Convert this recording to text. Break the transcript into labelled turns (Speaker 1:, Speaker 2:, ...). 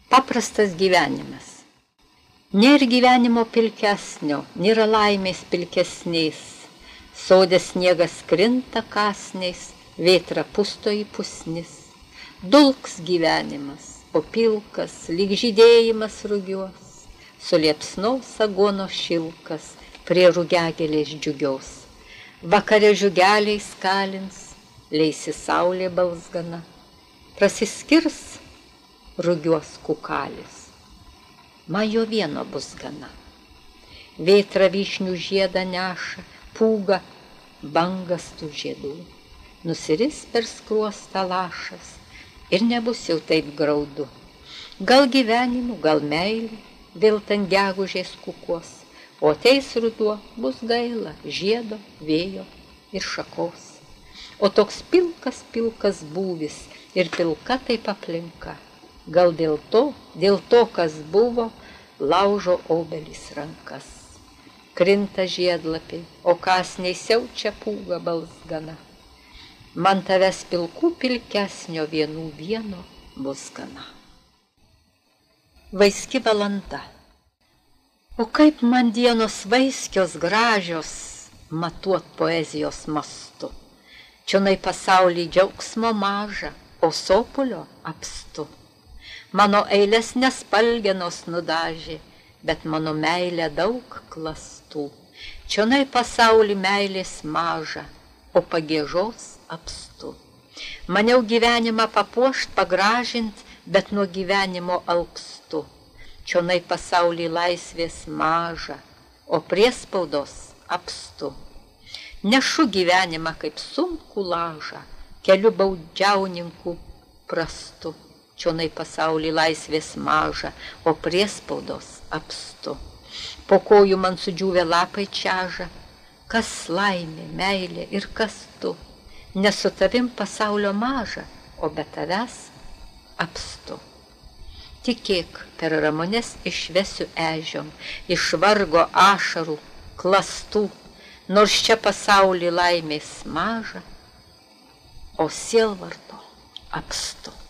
Speaker 1: Paprastas gyvenimas. Nėra gyvenimo pilkesnio, nėra laimės pilkesniais. Sodė sniegas krinta kasniais, vėtra pusto į pusnis. Dulks gyvenimas, o pilkas, lyg žydėjimas rugios. Suliepsnos agono šilkas, prie rugiagėlės džiugios. Vakare žiugeliai skalins, leisi saulė balsgana. Prasiskirs rugios kukalis. Man jo vieno bus gana. Vėtra vyšnių žiedą neša, pūga bangas tų žiedų. Nusiris per skruostą lašas ir nebus jau taip graudu. Gal gyvenimu, gal meilė, vėl ten gegužės kukos, o ateis ruduo bus gaila žiedo, vėjo ir šakos. O toks pilkas būvis ir pilka taip aplinka. Gal dėl to, kas buvo, laužo obelys rankas. Krinta žiedlapiai, o kasniai siaučia pūga balsgana. Man tavęs pilkų pilkesnio vieno bus gana. Vaiski valanda. O kaip man dienos vaiskios gražios matuot poezijos mastu. Čionai pasaulį džiaugsmo maža, o sopulio apstu. Mano eilės nespalgenos nudažė, bet mano meilė daug klastų. Čionai pasaulį meilės maža, o pagiežos apstu. Maniau gyvenimą papuošt, pagražint, bet nuo gyvenimo alpstu. Čionai pasaulį laisvės maža, o priespaudos apstu. Nešu gyvenimą kaip sunkų lažą, keliu baudžiauninkų prastu. Čionai pasaulį laisvės maža, o priespaudos apstu. Po kojų man sudžiūvę lapai čiaža, kas laimė, meilė ir kas tu. Ne su tavim pasaulio maža, o be tavęs apstu. Tikėk, per ramones išvesiu ežiom, iš vargo ašarų, klastų, nors čia pasaulį laimės maža, o sielvarto apstu.